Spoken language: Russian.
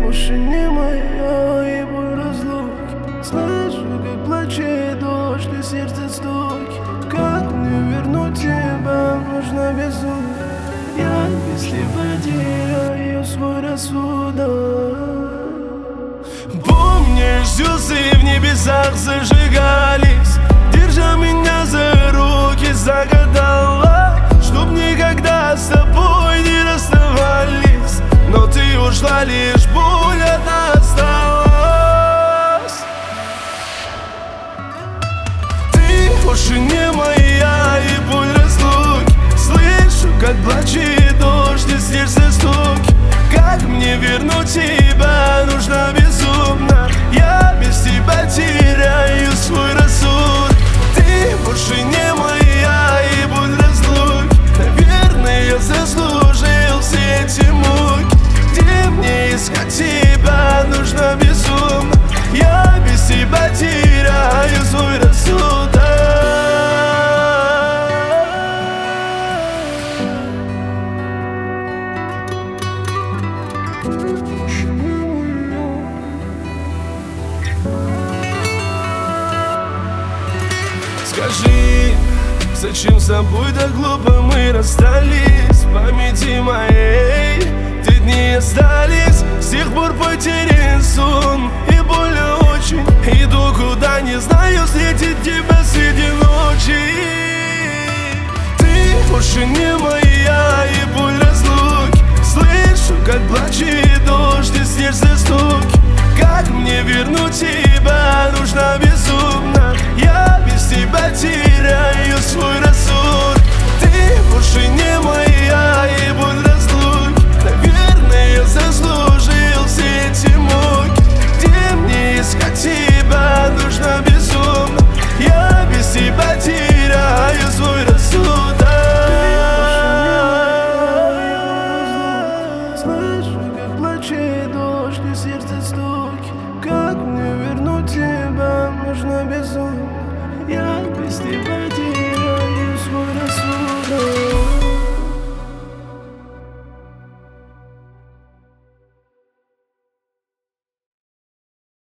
больше не моя, и боль разлуки. Слышу, как плачет дождь, и сердце стуки. Как мне вернуть тебя, нужно безумно. Я если потеряю свой рассудок. Помнишь, звезды в небесах зажигались, держа меня за руки, загадала, чтоб никогда с тобой не расставались. Но ты ушла, лишь боль одна осталась. Ты больше не моя, и боль разлуки. Слышу, как плачет дождь, и сердце стуки. Как мне вернуть тебя, нужно безумно. Я без тебя теряю свой рассудок. Ты больше не моя, и боль разлуки. Наверное, я заслужил все эти муки. Где мне искать тебя, нужно безумно. Я без тебя теряю свой рассудок. Скажи, зачем с тобой так глупо мы расстались? В памяти моей те дни остались. С тех пор потерян сон и больно очень. Иду куда не знаю, встретить тебя среди ночи. Ты больше не моя.